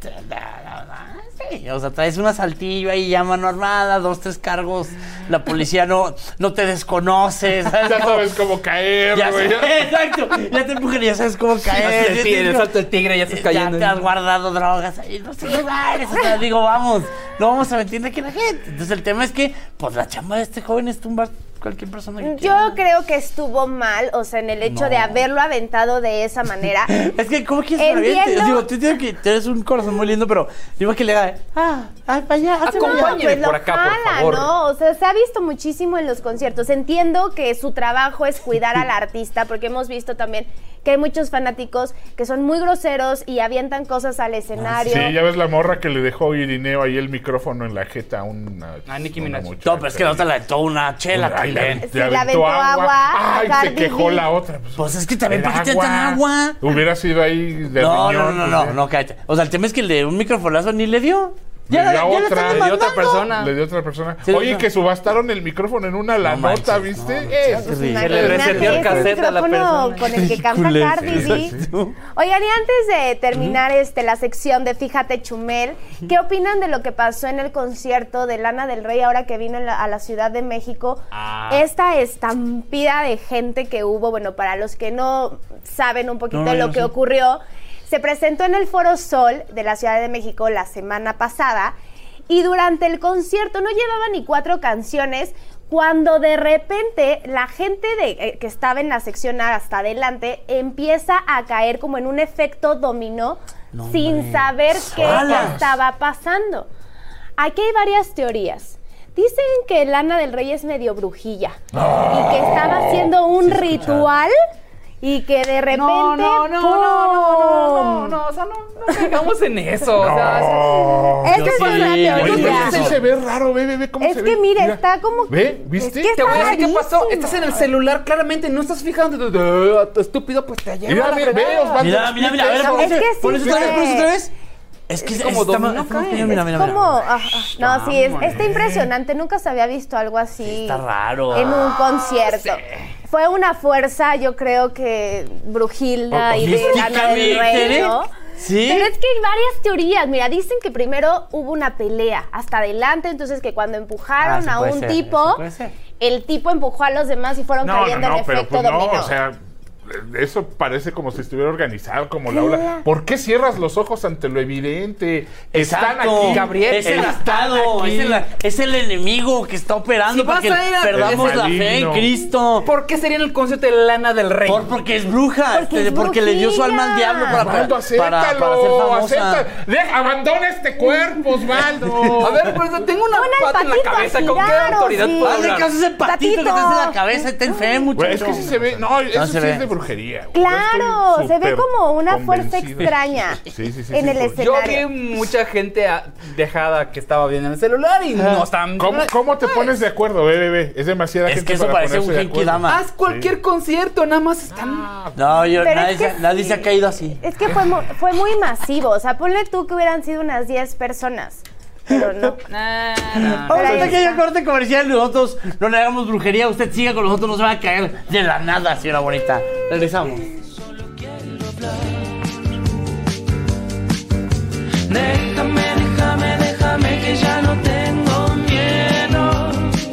O sea, traes un asaltillo ahí, ya mano armada, 2, 3 cargos, la policía no te desconoce, ¿sabes? Ya sabes cómo caer, güey. Exacto, ya te empujan y ya sabes cómo caer. El salto del tigre, ya estás cayendo. Ya te has guardado drogas ahí en los lugares. O sea, digo, no vamos a mentir aquí a la gente. Entonces el tema es que, pues la chamba de este joven es tumbar cualquier persona que Yo creo que estuvo mal, o sea, en el hecho de haberlo aventado de esa manera. Es que, ¿cómo quieres que lo avientes? Digo, tú tienes que tienes un corazón muy lindo, pero digo que le haga, para allá, acompáñenme por acá, por favor. ¿No? O sea, se ha visto muchísimo en los conciertos. Entiendo que su trabajo es cuidar al artista, porque hemos visto también que hay muchos fanáticos que son muy groseros y avientan cosas al escenario. Sí, ya ves la morra que le dejó Irineo ahí el micrófono en la jeta a una Nicki Minaj. No, pero es que la otra le aventó una chela también. Le aventó agua. Ay, se quejó la otra. Pues es que también, ¿por qué te dan agua? Hubiera sido ahí de No, cállate. O sea, el tema es que el de un microfonazo ni le dio. Le dio otra persona. Sí, oye, que subastaron el micrófono en una nota, ¿viste? Se le reseteó el cassette a la persona. Con el que canta Cardi B. Oigan, y antes de terminar la sección de Fíjate Chumel, ¿qué opinan de lo que pasó en el concierto de Lana del Rey ahora que vino a la Ciudad de México? Esta estampida de gente que hubo, bueno, para los que no saben un poquito de lo que ocurrió, se presentó en el Foro Sol de la Ciudad de México la semana pasada y durante el concierto no llevaba ni 4 canciones cuando de repente la gente que estaba en la sección hasta adelante empieza a caer como en un efecto dominó sin saber qué estaba pasando. Aquí hay varias teorías. Dicen que Lana del Rey es medio brujilla y que estaba haciendo un ritual y que de repente no, o sea, no caigamos en eso. O sea, esta es una teoría. Sí se ve raro, ve cómo se ve. Es que mira, está como... ¿Ve? ¿Viste? Te voy a decir qué pasó. Estás en el celular, claramente, no estás fijando. Estúpido, pues te lleva. Mira, a ver, es que ¿pones otra vez? Es que como dominó. Mira. No, sí, está impresionante. Nunca se había visto algo así. Está raro. En un concierto. Fue una fuerza, yo creo que Brujilda y de Lana del Rey, ¿no? ¿Sí? Pero es que hay varias teorías. Mira, dicen que primero hubo una pelea hasta adelante, entonces que cuando empujaron a un tipo, el tipo empujó a los demás y fueron cayendo en efecto dominó. O sea, eso parece como si estuviera organizado como la ola. ¿Por qué cierras los ojos ante lo evidente? Están aquí, Gabriel. Es el Estado, es el enemigo que está operando para que perdamos la fe en Cristo. ¿Por qué sería en el concierto de Lana del Rey? Porque es bruja, porque le dio su alma al diablo Osvaldo, para ser famosa. Abandona este cuerpo, Osvaldo. A ver, pues tengo una pata en la cabeza. ¿Con qué autoridad puedo hablar? Hazle caso a ese patito que tienes en la cabeza. Ten fe, muchacho. Es que sí se ve. No, eso sí es de brujería. Claro, se ve como una fuerza extraña en el escenario. Yo vi mucha gente dejada que estaba viendo en el celular y no estaban... ¿Cómo te pones de acuerdo, bebé? Es demasiada gente. Es que eso parece un genkidama. Haz cualquier concierto, nada más están... No, nadie se ha caído así. Es que fue muy masivo. O sea, ponle tú que hubieran sido unas 10 personas. Pero no. Vamos a un pequeño corte comercial. Nosotros no le hagamos brujería. Usted siga con nosotros, no se va a caer de la nada, señora bonita. Regresamos. Déjame que ya no tengo miedo.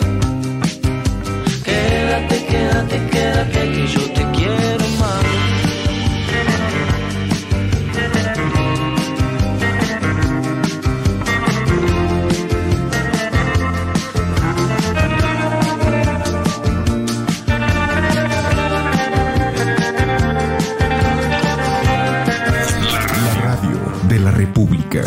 Quédate que yo te quiero más. República.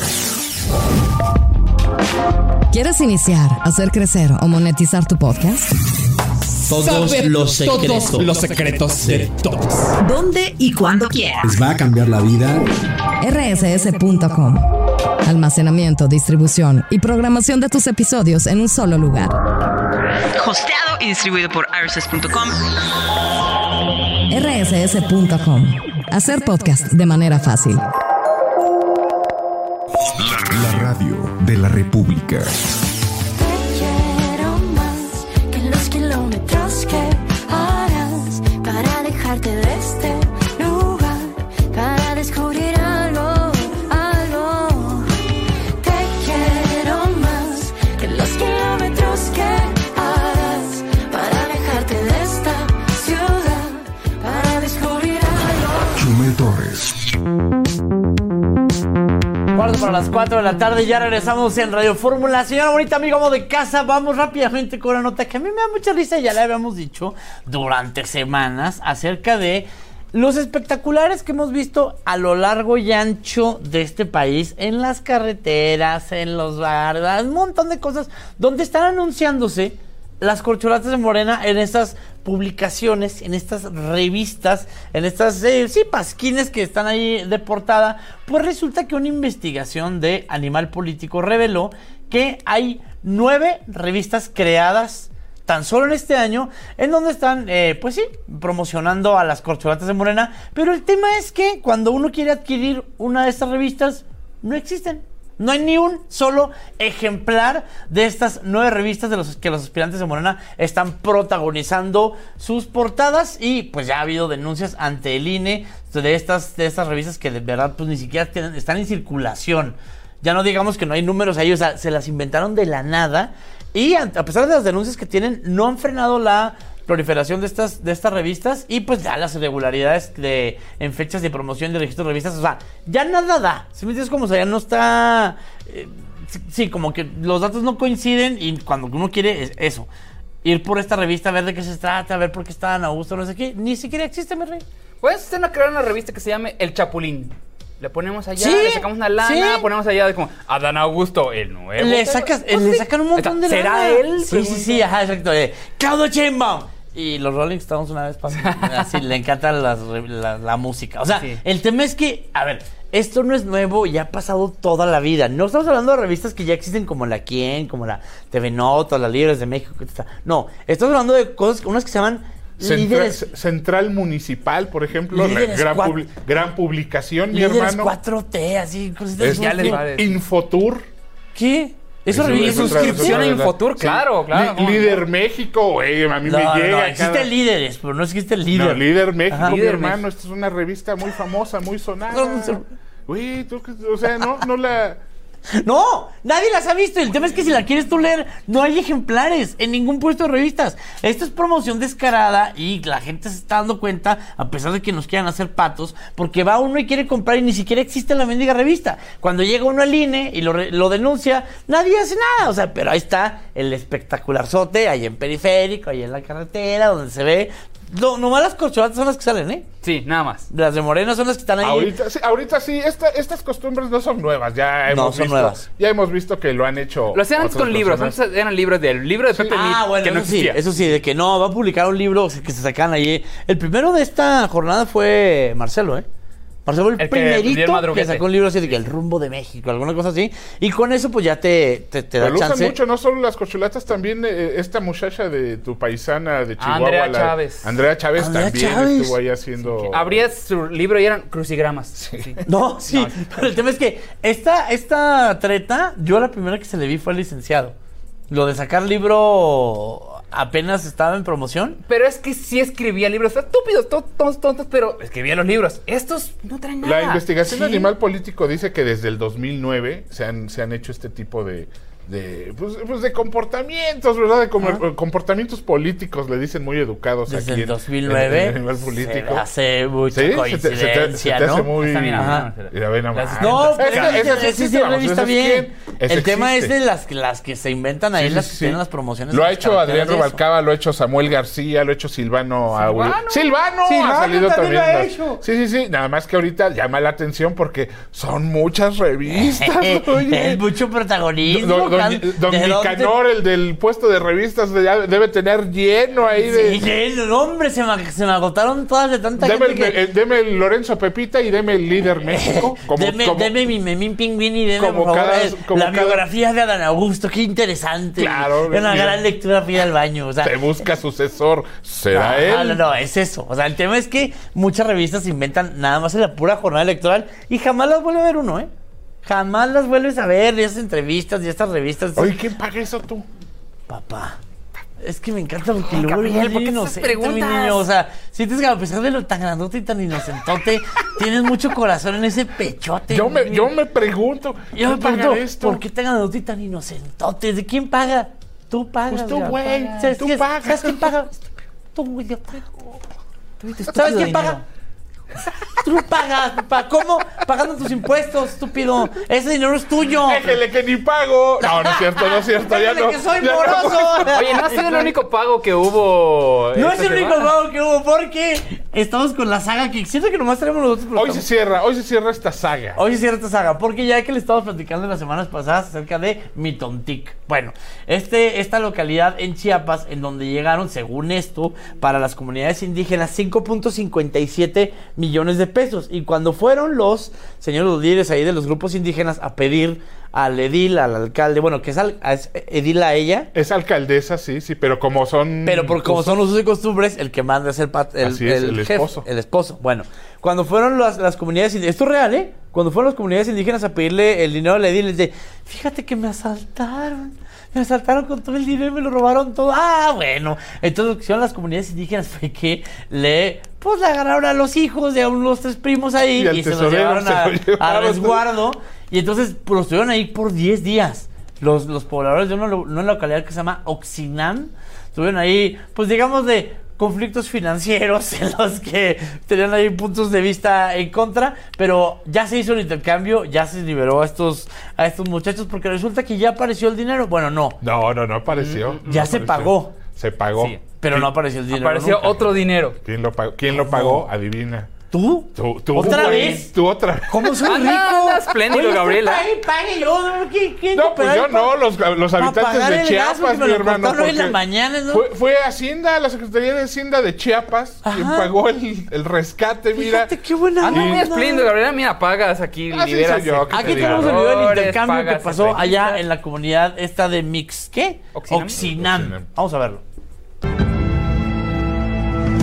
¿Quieres iniciar, hacer crecer o monetizar tu podcast? Todos los secretos de todos. ¿Dónde y cuándo quieras? Les va a cambiar la vida. rss.com. Almacenamiento, distribución y programación de tus episodios en un solo lugar. Hosteado y distribuido por rss.com. rss.com. Hacer podcast de manera fácil. La radio de la República. Te quiero más que los kilómetros que harás para dejarte de este lugar, para descubrir algo. Te quiero más que los kilómetros que harás para dejarte de esta ciudad, para descubrir algo. Chumel Torres. Para las 4 de la tarde, ya regresamos en Radio Fórmula. Señora bonita, amigo, amo de casa, vamos rápidamente con una nota que a mí me da mucha risa. Ya le habíamos dicho durante semanas acerca de los espectaculares que hemos visto a lo largo y ancho de este país, en las carreteras, en los bares, un montón de cosas donde están anunciándose las corcholatas de Morena en estas publicaciones, en estas revistas, en estas, pasquines que están ahí de portada. Pues resulta que una investigación de Animal Político reveló que hay 9 revistas creadas tan solo en este año, en donde están, promocionando a las corcholatas de Morena. Pero el tema es que cuando uno quiere adquirir una de estas revistas, no existen. No hay ni un solo ejemplar de estas 9 revistas de los que los aspirantes de Morena están protagonizando sus portadas, y pues ya ha habido denuncias ante el INE de estas revistas que de verdad pues ni siquiera están en circulación. Ya no digamos que no hay números ahí, o sea, se las inventaron de la nada, y a pesar de las denuncias que tienen, no han frenado la proliferación de estas revistas, y pues ya las irregularidades en fechas de promoción de registro de revistas, o sea, ya nada da. ¿Sí me entiendes? Como, o sea, ya no está... sí, como que los datos no coinciden, y cuando uno quiere es eso, ir por esta revista a ver de qué se trata, a ver por qué estaban a gusto, no sé qué, ni siquiera existe, mi rey. Pues usted no crear una revista que se llame El Chapulín. Le ponemos allá, le sacamos una lana, ponemos allá de como Adán Augusto, el nuevo. Le sacan un montón de lana. ¿Será él? Sí, ajá, exacto. Claudio Sheinbaum. Y los Rolling Stones una vez así le encanta la música. O sea, el tema es que, a ver, esto no es nuevo y ha pasado toda la vida. No estamos hablando de revistas que ya existen como la Quién, como la TV Nota, las Libres de México. No, estamos hablando de cosas, unas que se llaman Central Municipal, por ejemplo, gran publicación, mi hermano. 4T, así, cositas Infotour. ¿Qué? ¿Eso revisa suscripción a Infotour? Claro. Líder México, güey, a mí me llega. No, existe Líderes, pero no existe el Líder. No, Líder México, mi hermano, esta es una revista muy famosa, muy sonada. Güey, o sea, no la... No, nadie las ha visto. El tema es que si la quieres tú leer, no hay ejemplares en ningún puesto de revistas. Esto es promoción descarada y la gente se está dando cuenta, a pesar de que nos quieran hacer patos, porque va uno y quiere comprar y ni siquiera existe la mendiga revista. Cuando llega uno al INE y lo denuncia, nadie hace nada. O sea, pero ahí está el espectacularzote, ahí en Periférico, ahí en la carretera, donde se ve. Nomás las corcholatas son las que salen, ¿eh? Sí, nada más. Las de Morena son las que están ahí. Ahorita sí, estas costumbres no son nuevas, nuevas. Ya hemos visto que lo han hecho. Lo hacían antes con libros, antes eran libros del libro de Pepe Lee, bueno, que no existía. Eso sí, de que no, va a publicar un libro que se sacan ahí. El primero de esta jornada fue Marcelo, ¿eh? Marcelo el primerito que sacó un libro así de que El rumbo de México, alguna cosa así. Y con eso pues ya te da lo chance. usan mucho, no solo las corcholatas, también esta muchacha de tu paisana de Chihuahua. Andrea Chávez también estuvo ahí haciendo... Sí, abría su libro y eran crucigramas. Sí. No, pero el tema es que esta treta, yo la primera que se le vi fue al licenciado. Lo de sacar libro apenas estaba en promoción. Pero es que sí escribía libros estúpidos, tontos, pero escribía los libros. Estos no traen nada. La investigación de Animal Político dice que desde el 2009 se han hecho este tipo de comportamientos, ¿verdad? De comportamientos políticos, le dicen muy educados. Desde aquí el 2009 en Animal Político. Se hace mucha coincidencia, se te hace muy... No, esa sí revista bien. El tema es de las que se inventan ahí, las que tienen las promociones. Lo ha hecho Adrián Rubalcaba, lo ha hecho Samuel García, lo ha hecho Silvano Silvano ha salido también. Sí, nada más que ahorita llama la atención porque son muchas revistas. Es mucho protagonismo. Don Nicanor, el del puesto de revistas, debe tener lleno ahí de... Sí, hombre, se me agotaron todas de tanta gente deme el Lorenzo Pepita y deme el Líder México. Deme mi Memín Pingüín y deme, por favor, la biografía de Adán Augusto. Qué interesante. Claro. Es una gran lectura para ir al baño. O sea, te busca sucesor. ¿Será él? No, es eso. O sea, el tema es que muchas revistas se inventan nada más en la pura jornada electoral y jamás las vuelve a ver uno, ¿eh? Jamás las vuelves a ver, y esas entrevistas y estas revistas. Oye, ¿quién paga eso tú? Papá. Es que me encanta porque luego es muy inocente, mi niño. O sea, sientes que a pesar de lo tan grandote y tan inocentote, tienes mucho corazón en ese pechote. Yo me pregunto, ¿por qué tan grandote y tan inocentote? ¿De quién paga? Tú pagas. Pues tú, güey. Tú pagas. ¿Sabes quién paga? Tú, idiota. ¿Sabes quién paga? Tú pagas, papá. ¿Cómo? Pagando tus impuestos, estúpido. Ese dinero es tuyo. Déjele que ni pago. No es cierto. Déjele que soy moroso. Oye, no ha sido el único pago que hubo. No es el único pago que hubo porque estamos con la saga que siento que nomás tenemos los otros. Hoy se cierra esta saga. Porque ya que le estábamos platicando en las semanas pasadas acerca de Mitontic. Bueno, esta localidad en Chiapas, en donde llegaron, según esto, para las comunidades indígenas, 5.57 millones de pesos. Y cuando fueron los señores líderes ahí de los grupos indígenas a pedir al edil, al alcalde, bueno, que es edil a ella. Es alcaldesa, sí, pero como son... como son usos y costumbres, el que manda es el jefe, esposo. El esposo. Bueno, cuando fueron las comunidades indígenas, esto es real, ¿eh? Cuando fueron las comunidades indígenas a pedirle el dinero al edil, les dice, fíjate que me asaltaron con todo el dinero y me lo robaron todo. Bueno. Entonces lo que hicieron las comunidades indígenas fue que le agarraron a los hijos de unos 3 primos ahí y se los llevaron a resguardo. Y entonces los tuvieron ahí por 10 días. Los pobladores de una localidad que se llama Oxinam estuvieron ahí, pues digamos, de conflictos financieros en los que tenían ahí puntos de vista en contra, pero ya se hizo el intercambio, ya se liberó a estos muchachos porque resulta que ya apareció el dinero. Bueno, no apareció. Ya se pagó. Se pagó. Sí, pero no apareció el dinero. Apareció nunca. Otro dinero. ¿Quién lo pagó? Adivina. ¿Tú? ¿Otra vez? ¿Tú otra vez? ¿Cómo soy rico? Espléndido, Gabriela. Pague yo. ¿Quién no, pues yo no. Los habitantes de Chiapas, mi hermano. En la mañana, ¿no? Fue Hacienda, la Secretaría de Hacienda de Chiapas, quien pagó el rescate, mira. Fíjate, qué buena onda. Muy espléndido, Gabriela. Mira, pagas aquí, liberas. Aquí tenemos el video del intercambio que pasó allá en la comunidad esta de Mix. ¿Qué? Oxinam. Vamos a verlo.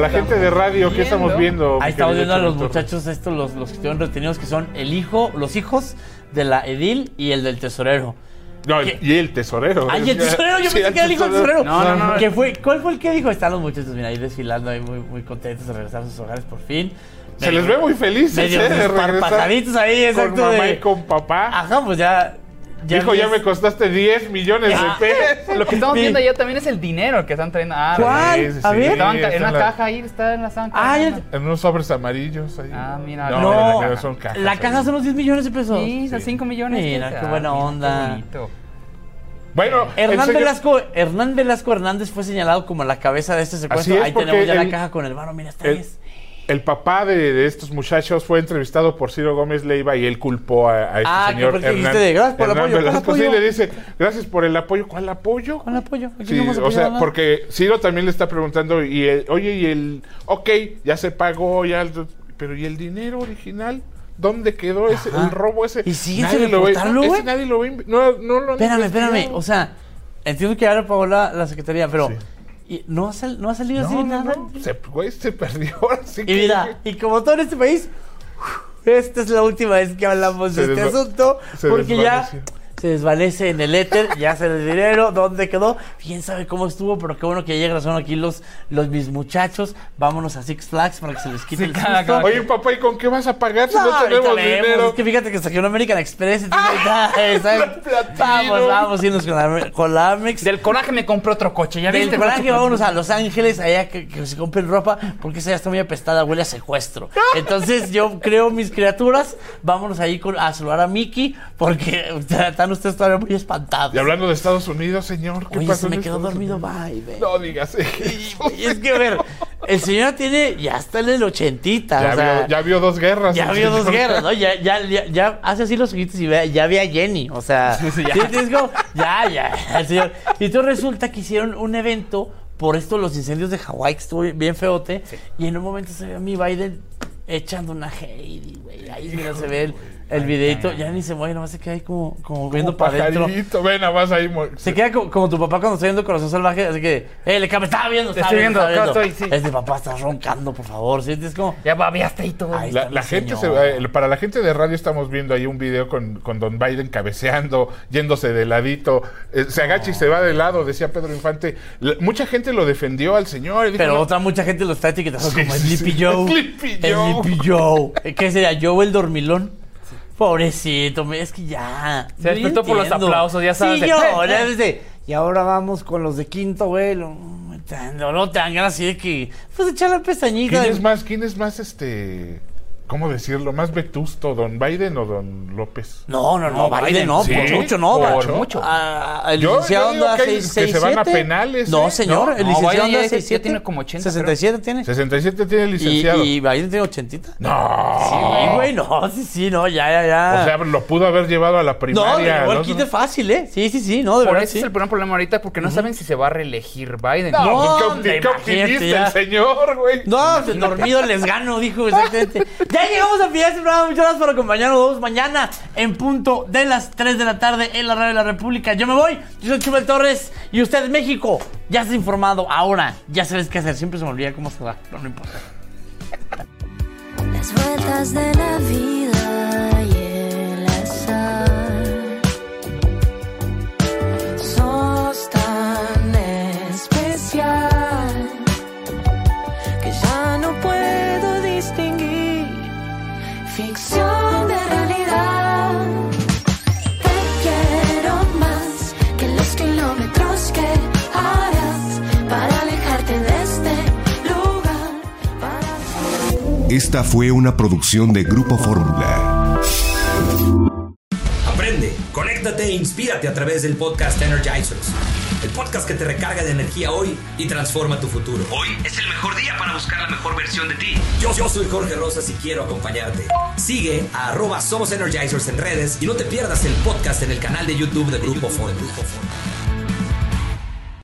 la gente de radio, ¿qué estamos viendo? Ahí estamos viendo a los muchachos estos, los que estuvieron retenidos, que son los hijos de la edil y el del tesorero. No, y el tesorero. Ay, el tesorero, yo pensé que era el hijo del tesorero. No. ¿Cuál fue el que dijo? Están los muchachos, mira, ahí desfilando, ahí muy contentos de regresar a sus hogares por fin. Se les ve muy felices, de parpajaditos ahí, exacto. Con mamá y con papá. Ajá, pues ya dijo, ya me costaste 10 millones de pesos. Lo que estamos viendo allá también es el dinero que están trayendo. ¿Cuál? A ver. Estaban en una caja ahí, está en la zanca. En unos sobres amarillos ahí. Mira. No, son cajas. La caja son los 10 millones de pesos. Sí, son 5 millones. Mira, qué buena onda. Qué bonito. Bueno, Hernán Velasco Hernández fue señalado como la cabeza de este secuestro. Ahí tenemos ya la caja con el varo. Mira, esta es. El papá de estos muchachos fue entrevistado por Ciro Gómez Leiva y él culpó a este señor Hernán. Gracias por el apoyo. Velasco. Sí, le dice, gracias por el apoyo. ¿Cuál apoyo? ¿Cuál apoyo? Sí, o sea, porque Ciro también le está preguntando, ok, ya se pagó, pero ¿y el dinero original? ¿Dónde quedó el robo ese? ¿Y sigue sin reportarlo, güey? Nadie lo ve. No lo Espérame. O sea, entiendo que ahora pagó la secretaría, pero... Sí. ¿Y no ha salido así nada? No, se perdió. Así y mira, y como todo en este país, esta es la última vez que hablamos de este asunto, porque ya se desvanece en el éter, ya se el dinero, ¿dónde quedó? Quién sabe cómo estuvo, pero qué bueno que llegan aquí los mis muchachos. Vámonos a Six Flags para que se les quite el susto. Oye, papá, ¿y con qué vas a pagar si no tenemos dinero? Es que fíjate que saqué un American Express. Vamos a irnos con la Amex. Del coraje me compré otro coche. Ya Del coraje vámonos a Los Ángeles, allá que se compren ropa, porque esa ya está muy apestada, huele a secuestro. Entonces yo creo, mis criaturas, vámonos ahí a saludar a Mickey, porque están ustedes todavía muy espantados. Y hablando de Estados Unidos, señor, ¿qué pasó? Se me quedó dormido, bye. No digas eso. Y es que, a ver, el señor ya está en el 80. Ya vio dos guerras. Ya vio dos guerras, ¿no? Ya hace así los ojitos y ya ve a Jenny. O sea, ya, el señor. Y entonces resulta que hicieron un evento por los incendios de Hawái, que estuvo bien feote. Sí. Y en un momento se ve a mi Biden echando una Heidi, güey. Ahí mira, se ve el videito, ya ni se mueve, nomás se queda ahí como viendo para adentro. Ven, nada más ahí. Se queda como tu papá cuando está viendo Corazón Salvaje, así que, me estaba viendo, estaba viendo. Estoy, sí. Papá está roncando, por favor. ¿Sí? Es como, ya babeaste y todo. La gente para la gente de radio estamos viendo ahí un video con Don Biden cabeceando, yéndose de ladito, se agacha y se va de lado, decía Pedro Infante. Mucha gente lo defendió al señor. Dijo, pero mucha gente lo está etiquetando como Sleepy Joe. Sleepy Joe. ¿Qué sería? ¿Joe el dormilón? Pobrecito, es que ya. Se despertó por los aplausos, ya sabes. Sí, y ahora vamos con los de quinto vuelo. No te dan ganas así de que. Pues echar la pestañita. ¿Quién es más ¿cómo decirlo? ¿Más vetusto, Don Biden o Don López? No, Biden no, ¿sí? Por mucho no. Por mucho. El licenciado anda que se van a penales. No, señor, el licenciado anda 67 tiene como 80. 67 tiene. 67 tiene el licenciado. ¿Y Biden tiene 80? No. Sí, güey, no, ya. O sea, lo pudo haber llevado a la primaria. No, el quite fácil, ¿eh? Sí, no, de verdad. Ese es el primer problema ahorita, porque no saben si se va a reelegir Biden. No, qué optimista el señor, güey. No, dormido les gano, dijo exactamente. Ya llegamos al final de este programa. Muchas gracias por acompañarnos. Nos vemos mañana en punto de las 3 de la tarde en la Radio de la República. Yo me voy. Yo soy Chumel Torres. Y usted, México, ya está informado. Ahora ya sabes qué hacer. Siempre se me olvida cómo se va, pero no importa. Las vueltas de la vida y el azar. Sos tan especial que ya no puedo distinguir ficción de realidad. Te quiero más que los kilómetros que harás para alejarte de este lugar. Esta fue una producción de Grupo Fórmula. Aprende, conéctate e inspírate a través del podcast Energizers. El podcast que te recarga de energía hoy y transforma tu futuro. Hoy es el mejor día para buscar la mejor versión de ti. Yo soy Jorge Rosas y quiero acompañarte. Sigue a @SomosEnergizers en redes y no te pierdas el podcast en el canal de YouTube de Grupo Fórmula.